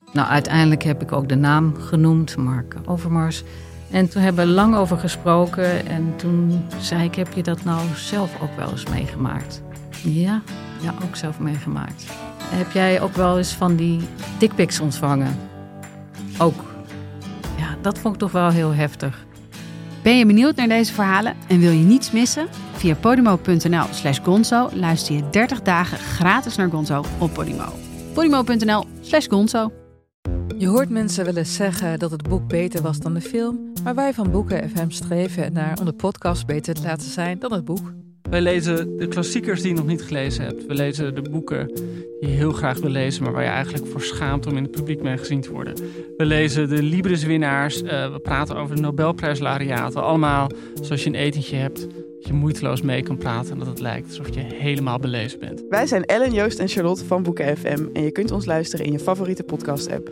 Nou, uiteindelijk heb ik ook de naam genoemd, Mark Overmars. En toen hebben we lang over gesproken. En toen zei ik, heb je dat nou zelf ook wel eens meegemaakt? Ja, ook zelf meegemaakt. Heb jij ook wel eens van die dickpics ontvangen? Ook. Ja, dat vond ik toch wel heel heftig. Ben je benieuwd naar deze verhalen en wil je niets missen? Via podimo.nl/gonzo luister je 30 dagen gratis naar Gonzo op Podimo. podimo.nl/gonzo. Je hoort mensen wel eens zeggen dat het boek beter was dan de film, maar wij van Boeken FM streven ernaar om de podcast beter te laten zijn dan het boek. Wij lezen de klassiekers die je nog niet gelezen hebt. We lezen de boeken die je heel graag wil lezen, maar waar je eigenlijk voor schaamt om in het publiek mee gezien te worden. We lezen de Libris-winnaars. We praten over de Nobelprijslaureaten. Allemaal zoals je een etentje hebt, dat je moeiteloos mee kan praten en dat het lijkt alsof je helemaal belezen bent. Wij zijn Ellen, Joost en Charlotte van Boeken FM en je kunt ons luisteren in je favoriete podcast-app.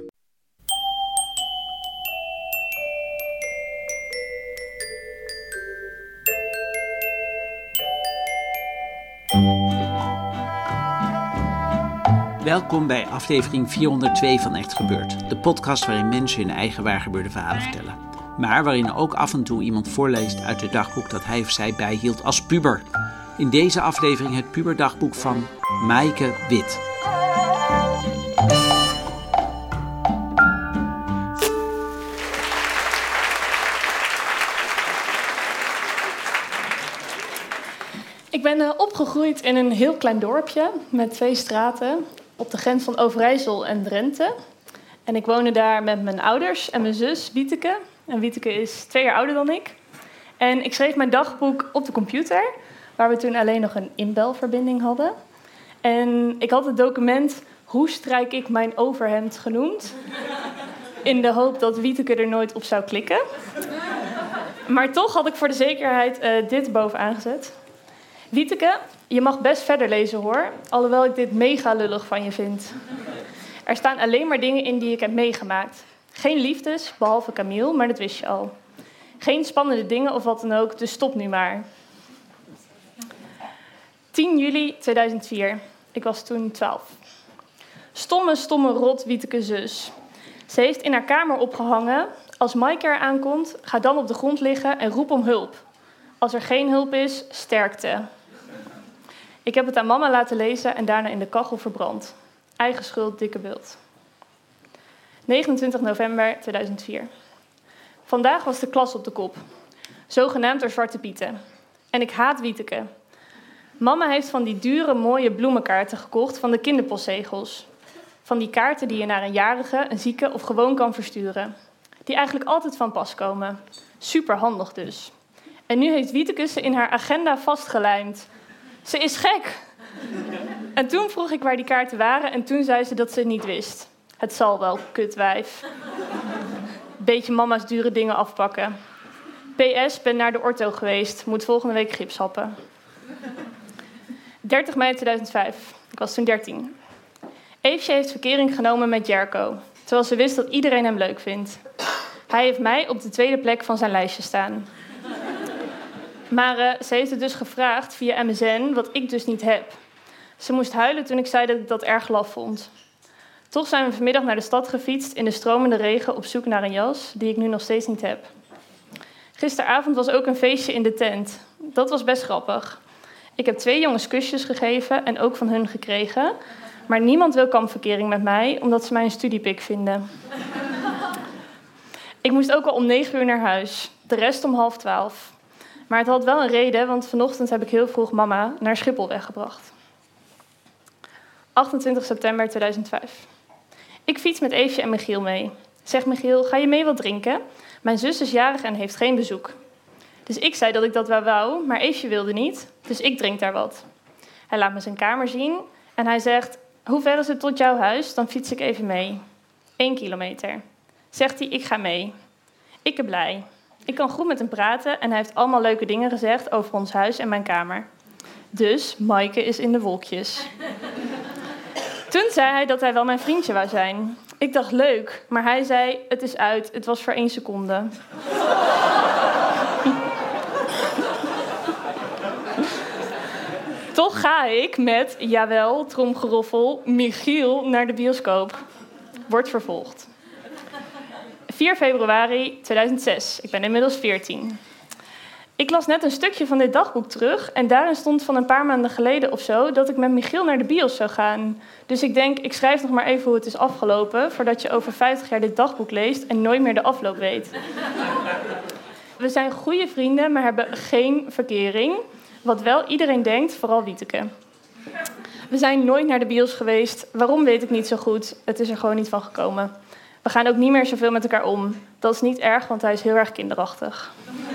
Welkom bij aflevering 402 van Echt Gebeurd. De podcast waarin mensen hun eigen waargebeurde verhalen vertellen. Maar waarin ook af en toe iemand voorleest uit het dagboek dat hij of zij bijhield als puber. In deze aflevering het puberdagboek van Maaike Wit. Ik ben opgegroeid in een heel klein dorpje met 2 straten op de grens van Overijssel en Drenthe. En ik woonde daar met mijn ouders en mijn zus Wieteke. En Wieteke is 2 jaar ouder dan ik. En ik schreef mijn dagboek op de computer, waar we toen alleen nog een inbelverbinding hadden. En ik had het document Hoe strijk ik mijn overhemd genoemd, in de hoop dat Wieteke er nooit op zou klikken. Maar toch had ik voor de zekerheid dit bovenaan gezet. Wieteke, je mag best verder lezen hoor, alhoewel ik dit mega lullig van je vind. Er staan alleen maar dingen in die ik heb meegemaakt. Geen liefdes, behalve Camille, maar dat wist je al. Geen spannende dingen of wat dan ook, dus stop nu maar. 10 juli 2004. Ik was toen 12. Stomme rot Wieteke zus. Ze heeft in haar kamer opgehangen. Als Maaike er aankomt, ga dan op de grond liggen en roep om hulp. Als er geen hulp is, sterkte. Ik heb het aan mama laten lezen en daarna in de kachel verbrand. Eigen schuld, dikke bult. 29 november 2004. Vandaag was de klas op de kop. Zogenaamd door Zwarte Pieten. En ik haat Wieteke. Mama heeft van die dure, mooie bloemenkaarten gekocht van de kinderpostzegels. Van die kaarten die je naar een jarige, een zieke of gewoon kan versturen. Die eigenlijk altijd van pas komen. Super handig dus. En nu heeft Wieteke ze in haar agenda vastgelijmd. Ze is gek. En toen vroeg ik waar die kaarten waren en toen zei ze dat ze het niet wist. Het zal wel, kutwijf. Beetje mama's dure dingen afpakken. PS, ben naar de ortho geweest. Moet volgende week gips happen. 30 mei 2005. Ik was toen 13. Eefje heeft verkering genomen met Jerko. Terwijl ze wist dat iedereen hem leuk vindt. Hij heeft mij op de 2e plek van zijn lijstje staan. Maar ze heeft het dus gevraagd via MSN, wat ik dus niet heb. Ze moest huilen toen ik zei dat ik dat erg laf vond. Toch zijn we vanmiddag naar de stad gefietst in de stromende regen op zoek naar een jas die ik nu nog steeds niet heb. Gisteravond was ook een feestje in de tent. Dat was best grappig. Ik heb 2 jongens kusjes gegeven en ook van hun gekregen. Maar niemand wil kampverkering met mij, omdat ze mij een studiepik vinden. Ik moest ook al om 9 uur naar huis. De rest om 11:30. Maar het had wel een reden, want vanochtend heb ik heel vroeg mama naar Schiphol weggebracht. 28 september 2005. Ik fiets met Eefje en Michiel mee. Zegt Michiel, ga je mee wat drinken? Mijn zus is jarig en heeft geen bezoek. Dus ik zei dat ik dat wel wou, maar Eefje wilde niet, dus ik drink daar wat. Hij laat me zijn kamer zien en hij zegt, hoe ver is het tot jouw huis? Dan fiets ik even mee. 1 kilometer. Zegt hij, ik ga mee. Ik ben blij. Ik kan goed met hem praten en hij heeft allemaal leuke dingen gezegd over ons huis en mijn kamer. Dus Maaike is in de wolkjes. Toen zei hij dat hij wel mijn vriendje wou zijn. Ik dacht leuk, maar hij zei, het is uit, het was voor 1 seconde. Toch ga ik met, jawel, tromgeroffel, Michiel naar de bioscoop. wordt vervolgd. 4 februari 2006. Ik ben inmiddels 14. Ik las net een stukje van dit dagboek terug en daarin stond van een paar maanden geleden of zo dat ik met Michiel naar de bios zou gaan. Dus ik denk, ik schrijf nog maar even hoe het is afgelopen voordat je over 50 jaar dit dagboek leest en nooit meer de afloop weet. We zijn goede vrienden, maar hebben geen verkering. Wat wel iedereen denkt, vooral Wieteke. We zijn nooit naar de bios geweest. Waarom weet ik niet zo goed. Het is er gewoon niet van gekomen. We gaan ook niet meer zoveel met elkaar om. Dat is niet erg, want hij is heel erg kinderachtig.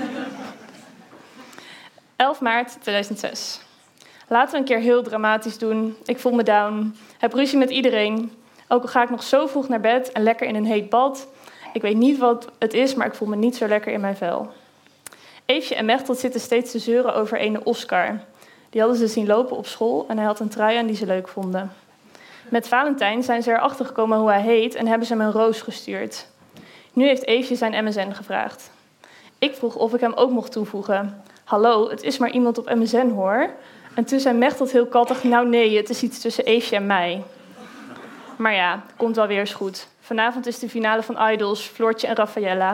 11 maart 2006. Laten we een keer heel dramatisch doen. Ik voel me down. Heb ruzie met iedereen. Ook al ga ik nog zo vroeg naar bed en lekker in een heet bad. Ik weet niet wat het is, maar ik voel me niet zo lekker in mijn vel. Eefje en Mechteld zitten steeds te zeuren over ene Oscar. Die hadden ze zien lopen op school en hij had een trui aan die ze leuk vonden. Met Valentijn zijn ze erachter gekomen hoe hij heet en hebben ze hem een roos gestuurd. Nu heeft Eefje zijn MSN gevraagd. Ik vroeg of ik hem ook mocht toevoegen. Hallo, het is maar iemand op MSN hoor. En toen zei Mechteld heel kattig, nou nee, het is iets tussen Eefje en mij. Maar ja, komt wel weer eens goed. Vanavond is de finale van Idols, Floortje en Raffaella.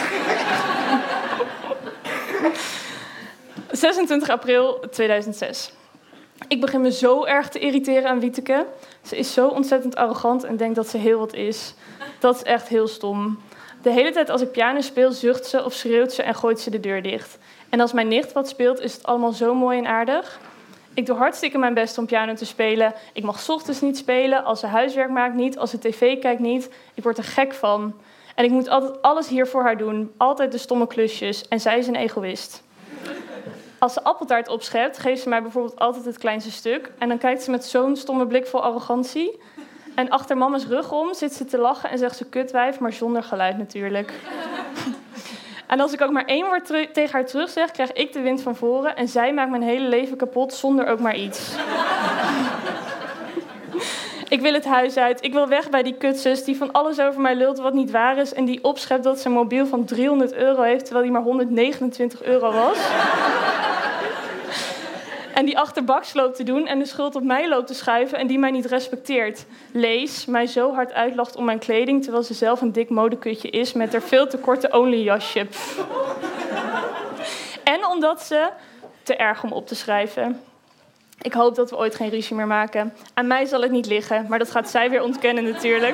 26 april 2006. Ik begin me zo erg te irriteren aan Wieteke. Ze is zo ontzettend arrogant en denkt dat ze heel wat is. Dat is echt heel stom. De hele tijd als ik piano speel, zucht ze of schreeuwt ze en gooit ze de deur dicht. En als mijn nicht wat speelt, is het allemaal zo mooi en aardig. Ik doe hartstikke mijn best om piano te spelen. Ik mag 's ochtends niet spelen, als ze huiswerk maakt niet, als ze tv kijkt niet. Ik word er gek van. En ik moet altijd alles hier voor haar doen. Altijd de stomme klusjes. En zij is een egoïst. Als ze appeltaart opschept, geeft ze mij bijvoorbeeld altijd het kleinste stuk. En dan kijkt ze met zo'n stomme blik vol arrogantie. En achter mama's rug om zit ze te lachen en zegt ze kutwijf, maar zonder geluid natuurlijk. En als ik ook maar 1 woord tegen haar terug zeg, krijg ik de wind van voren. En zij maakt mijn hele leven kapot zonder ook maar iets. Ik wil het huis uit. Ik wil weg bij die kutzus die van alles over mij lult wat niet waar is. En die opschept dat ze een mobiel van €300 heeft, terwijl die maar €129 was. En die achterbaks loopt te doen en de schuld op mij loopt te schuiven en die mij niet respecteert. Lees, mij zo hard uitlacht om mijn kleding, terwijl ze zelf een dik modekutje is met haar veel te korte Only-jasje. En omdat ze te erg om op te schrijven. Ik hoop dat we ooit geen ruzie meer maken. Aan mij zal het niet liggen, maar dat gaat zij weer ontkennen natuurlijk.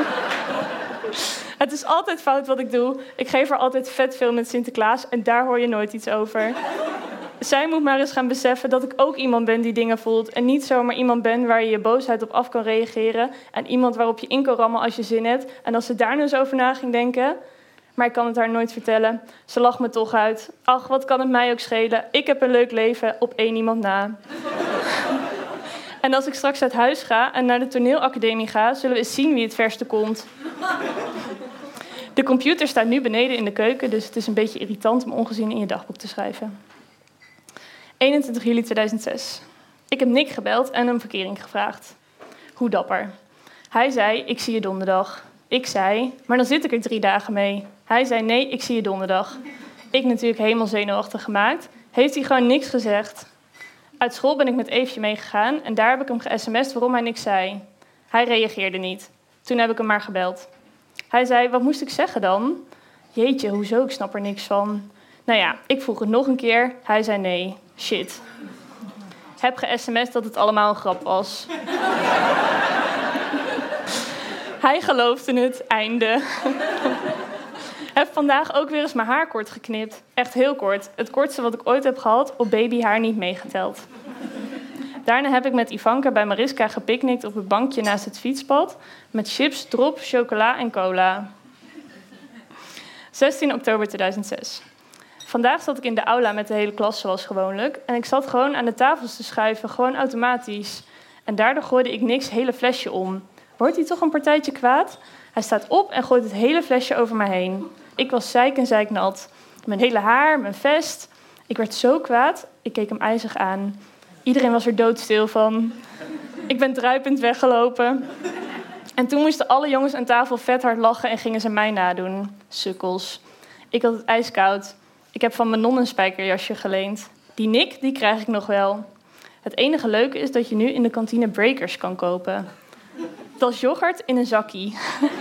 Het is altijd fout wat ik doe. Ik geef haar altijd vet veel met Sinterklaas en daar hoor je nooit iets over. Zij moet maar eens gaan beseffen dat ik ook iemand ben die dingen voelt. En niet zomaar iemand ben waar je je boosheid op af kan reageren. En iemand waarop je in kan rammen als je zin hebt. En als ze daar nu eens over na ging denken. Maar ik kan het haar nooit vertellen. Ze lacht me toch uit. Ach, wat kan het mij ook schelen. Ik heb een leuk leven op 1 iemand na. En als ik straks uit huis ga en naar de toneelacademie ga, zullen we eens zien wie het verste komt. De computer staat nu beneden in de keuken, dus het is een beetje irritant om ongezien in je dagboek te schrijven. 21 juli 2006. Ik heb Nick gebeld en een verkering gevraagd. Hoe dapper. Hij zei, ik zie je donderdag. Ik zei, maar dan zit ik er 3 dagen mee. Hij zei, nee, ik zie je donderdag. Ik natuurlijk helemaal zenuwachtig gemaakt. Heeft hij gewoon niks gezegd. Uit school ben ik met Eefje meegegaan en daar heb ik hem ge-sms'd waarom hij niks zei. Hij reageerde niet. Toen heb ik hem maar gebeld. Hij zei, wat moest ik zeggen dan? Jeetje, hoezo, ik snap er niks van. Nou ja, ik vroeg het nog een keer. Hij zei nee. Shit. Heb ge-sms'd dat het allemaal een grap was. Hij geloofde het. Einde. Heb vandaag ook weer eens mijn haar kort geknipt. Echt heel kort. Het kortste wat ik ooit heb gehad, op babyhaar niet meegeteld. Daarna heb ik met Ivanka bij Mariska gepicnict op het bankje naast het fietspad. Met chips, drop, chocola en cola. 16 oktober 2006. Vandaag zat ik in de aula met de hele klas zoals gewoonlijk. En ik zat gewoon aan de tafels te schuiven, gewoon automatisch. En daardoor gooide ik Nick's hele flesje om. Wordt hij toch een partijtje kwaad? Hij staat op en gooit het hele flesje over mij heen. Ik was zeiknat. Mijn hele haar, mijn vest. Ik werd zo kwaad, ik keek hem ijzig aan. Iedereen was er doodstil van. Ik ben druipend weggelopen. En toen moesten alle jongens aan tafel vet hard lachen en gingen ze mij nadoen. Sukkels. Ik had het ijskoud. Ik heb van mijn non een spijkerjasje geleend. Die Nick, die krijg ik nog wel. Het enige leuke is dat je nu in de kantine breakers kan kopen. das yoghurt in een zakkie.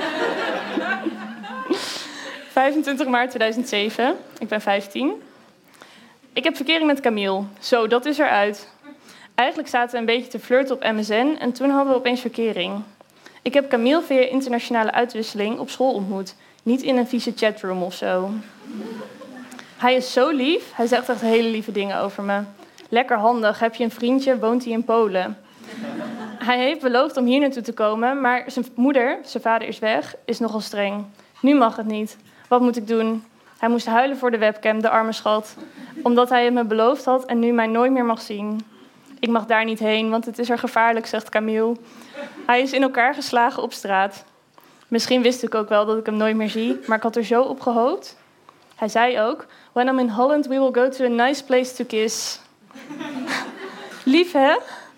25 maart 2007. Ik ben 15. Ik heb verkering met Camille. Zo, dat is eruit. Eigenlijk zaten we een beetje te flirten op MSN en toen hadden we opeens verkering. Ik heb Camille via internationale uitwisseling op school ontmoet. Niet in een vieze chatroom of zo. Hij is zo lief. Hij zegt echt hele lieve dingen over me. Lekker handig. Heb je een vriendje? Woont hij in Polen? Hij heeft beloofd om hier naartoe te komen, maar zijn moeder, zijn vader is weg, is nogal streng. Nu mag het niet. Wat moet ik doen? Hij moest huilen voor de webcam, de arme schat. Omdat hij het me beloofd had en nu mij nooit meer mag zien. Ik mag daar niet heen, want het is er gevaarlijk, zegt Camille. Hij is in elkaar geslagen op straat. Misschien wist ik ook wel dat ik hem nooit meer zie, maar ik had er zo op gehoopt. Hij zei ook, when I'm in Holland, we will go to a nice place to kiss. Lief, hè?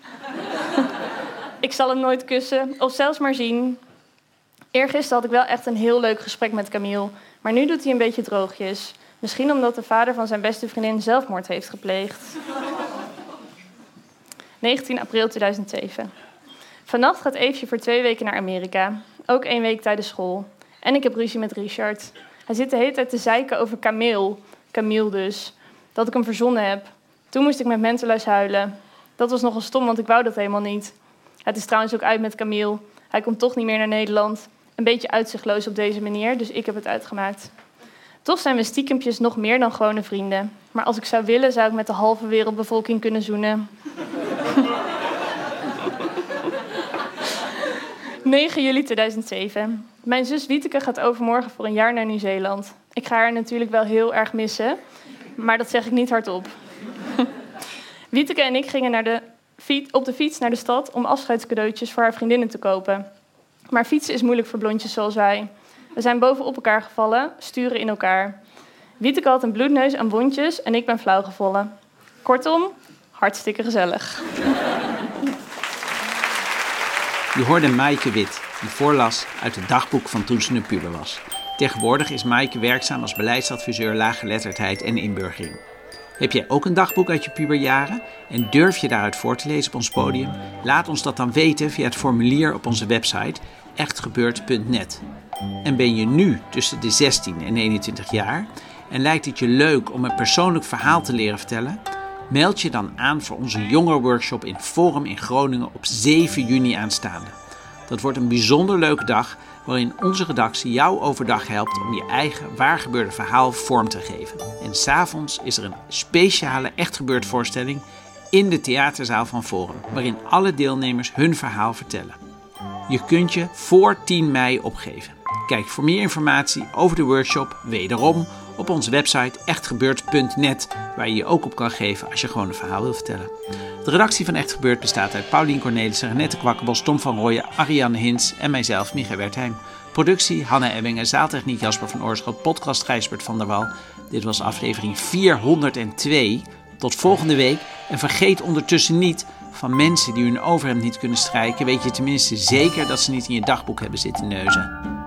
Ik zal hem nooit kussen, of zelfs maar zien. Eergisteren had ik wel echt een heel leuk gesprek met Camille, maar nu doet hij een beetje droogjes. Misschien omdat de vader van zijn beste vriendin zelfmoord heeft gepleegd. 19 april 2007. Vannacht gaat Eefje voor 2 weken naar Amerika. Ook 1 week tijdens school. En ik heb ruzie met Richard. Hij zit de hele tijd te zeiken over Camille dus. Dat ik hem verzonnen heb. Toen moest ik met Menteluis huilen. Dat was nogal stom, want ik wou dat helemaal niet. Het is trouwens ook uit met Camille. Hij komt toch niet meer naar Nederland. Een beetje uitzichtloos op deze manier, dus ik heb het uitgemaakt. Toch zijn we stiekempjes nog meer dan gewone vrienden. Maar als ik zou willen, zou ik met de halve wereldbevolking kunnen zoenen. 9 juli 2007. Mijn zus Wieteke gaat overmorgen voor een jaar naar Nieuw-Zeeland. Ik ga haar natuurlijk wel heel erg missen, maar dat zeg ik niet hardop. Wieteke en ik gingen op de fiets naar de stad om afscheidscadeautjes voor haar vriendinnen te kopen. Maar fietsen is moeilijk voor blondjes zoals wij. We zijn bovenop elkaar gevallen, sturen in elkaar. Wieteke had een bloedneus en wondjes en ik ben flauw gevallen. Kortom, hartstikke gezellig. Je hoorde Maaike Wit, die voorlas uit het dagboek van toen ze een puber was. Tegenwoordig is Maaike werkzaam als beleidsadviseur laaggeletterdheid en inburgering. Heb jij ook een dagboek uit je puberjaren en durf je daaruit voor te lezen op ons podium? Laat ons dat dan weten via het formulier op onze website echtgebeurd.net. En ben je nu tussen de 16 en 21 jaar en lijkt het je leuk om een persoonlijk verhaal te leren vertellen? Meld je dan aan voor onze jongerenworkshop in Forum in Groningen op 7 juni aanstaande. Dat wordt een bijzonder leuke dag waarin onze redactie jou overdag helpt om je eigen waargebeurde verhaal vorm te geven. En 's avonds is er een speciale Echtgebeurd voorstelling in de theaterzaal van Forum, waarin alle deelnemers hun verhaal vertellen. Je kunt je voor 10 mei opgeven. Kijk voor meer informatie over de workshop wederom op onze website echtgebeurd.net, waar je je ook op kan geven als je gewoon een verhaal wil vertellen. De redactie van Echt Gebeurd bestaat uit Paulien Cornelissen, Renette Kwakkenbos, Tom van Rooyen, Ariane Hins en mijzelf, Micha Wertheim. Productie Hanna Ebbingen, zaaltechniek Jasper van Oorschot, podcast Gijsbert van der Wal. Dit was aflevering 402. Tot volgende week en vergeet ondertussen niet, van mensen die hun overhemd niet kunnen strijken, weet je tenminste zeker dat ze niet in je dagboek hebben zitten neuzen.